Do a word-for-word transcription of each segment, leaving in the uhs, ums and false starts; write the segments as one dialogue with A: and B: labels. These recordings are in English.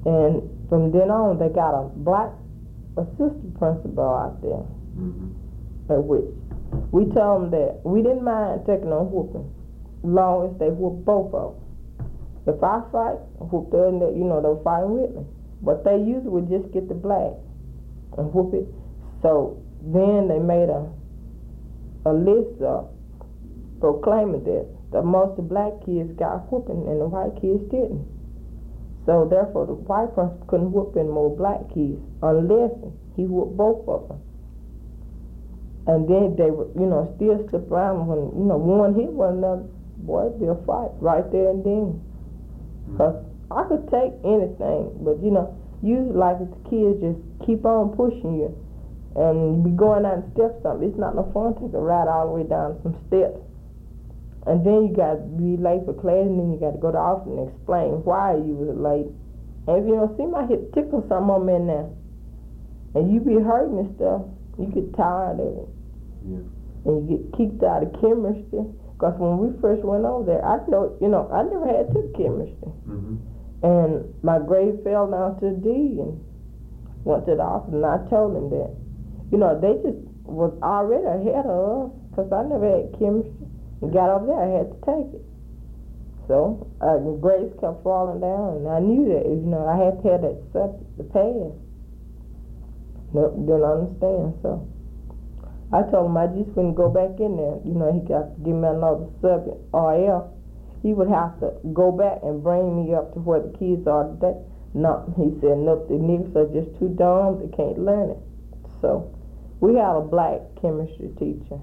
A: And from then on, they got a black assistant principal out there,
B: Mm-hmm.
A: at which we told them that we didn't mind taking on whooping, long as they whoop both of them. If I fight, whoop the other, you know, they'll fight with me. But they usually would just get the black and whoop it. So then they made a a list of proclaiming that the most of black kids got whooping and the white kids didn't. So therefore, the white person couldn't whoop any more black kids unless he whooped both of them. And then they would, you know, still slip around when, you know, one hit one another. Boy, it'd be a fight right there and then. Because I could take anything, but, you know, usually like if the kids just keep on pushing you and you be going out and step something, it's not no fun to take a ride all the way down some steps. And then you got to be late for class, and then you got to go to the office and explain why you was late. And if you don't see my hip tickle something on me in there, and you be hurting and stuff, you get tired of it.
B: Yeah.
A: And you get kicked out of chemistry. Because when we first went over there, I know, you know, I never had took chemistry.
B: Mm-hmm.
A: And my grade fell down to a D, and went to the office, and I told them that, you know, they just was already ahead of us, because I never had chemistry. And got over there, I had to take it. So, uh, the grades kept falling down, and I knew that, you know, I had to have that subject to pass. Nope, didn't understand, so. I told him I just wouldn't go back in there. You know, he got to give me another subject, or else he would have to go back and bring me up to where the kids are today. No, he said, nope, the niggas are just too dumb, they can't learn it. So, we had a black chemistry teacher,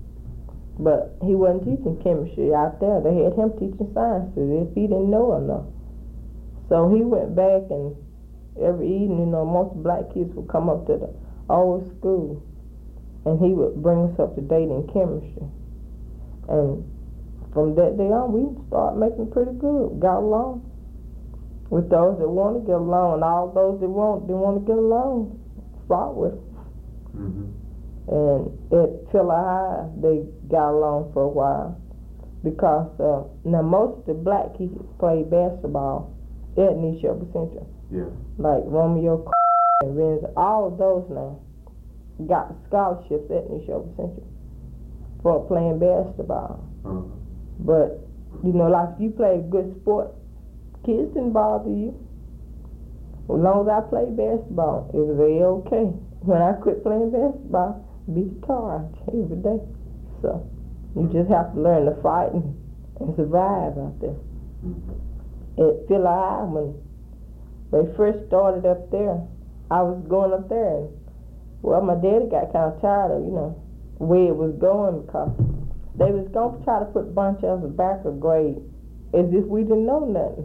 A: but he wasn't teaching chemistry out there. They had him teaching sciences if he didn't know enough. So he went back, and every evening, you know, most black kids would come up to the old school, and he would bring us up to date in chemistry. And from that day on, we started making pretty good, got along with those that want to get along, and all those that won't, didn't want to get along, fought with them.
B: Mm-hmm.
A: And at Philly High, they got along for a while, because uh, now most of the black kids played basketball at Neshoba Central.
B: Yeah.
A: Like Romeo and Renzo, all of those now got scholarships at Neshoba Central for playing basketball.
B: Uh-huh.
A: But, you know, like if you play good sport, kids didn't bother you. As long as I played basketball, it was A-okay. When I quit playing basketball, beat the tar out every day. So you just have to learn to fight and, and survive out there.
B: Mm-hmm.
A: At Philly High, when they first started up there, I was going up there, and well, my daddy got kind of tired of, you know, the way it was going, because they was going to try to put a bunch of us back a grade as if we didn't know nothing.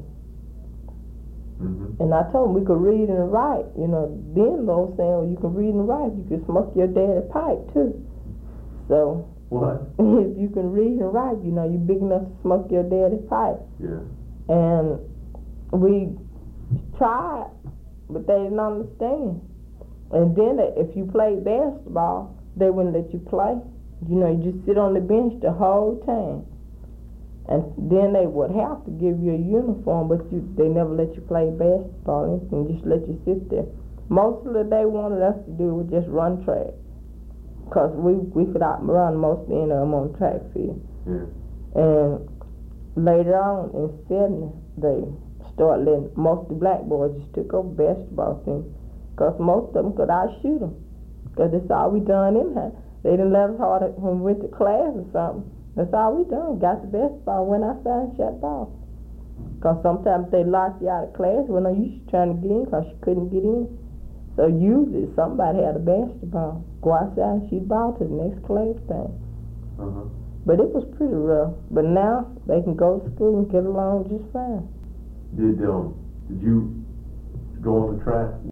B: Mm-hmm.
A: And I told them we could read and write. You know, then they were saying, well, you can read and write, you can smoke your daddy pipe too. So
B: What?
A: if you can read and write, you know, you're big enough to smoke your daddy pipe.
B: Yeah.
A: And we tried, but they didn't understand. And then they, if you played basketball, they wouldn't let you play. You know, you just sit on the bench the whole time. And then they would have to give you a uniform, but you, they never let you play basketball and just let you sit there. Most of the day wanted us to do was just run track, because we, we could outrun most of them on the track field.
B: Yeah.
A: And later on in seventy, they started letting most of the black boys just took over basketball team, because most of them could outshoot them, because that's all we done in here. They didn't let us hard when we went to class or something. That's all we done. Got the basketball, went outside and shot ball. Because sometimes they locked you out of class when you was trying to get in, because you couldn't get in. So usually somebody had a basketball. Go outside and shoot ball to the next class thing.
B: Uh-huh.
A: But it was pretty rough. But now they can go to school and get along just fine.
B: Did um did you go on the track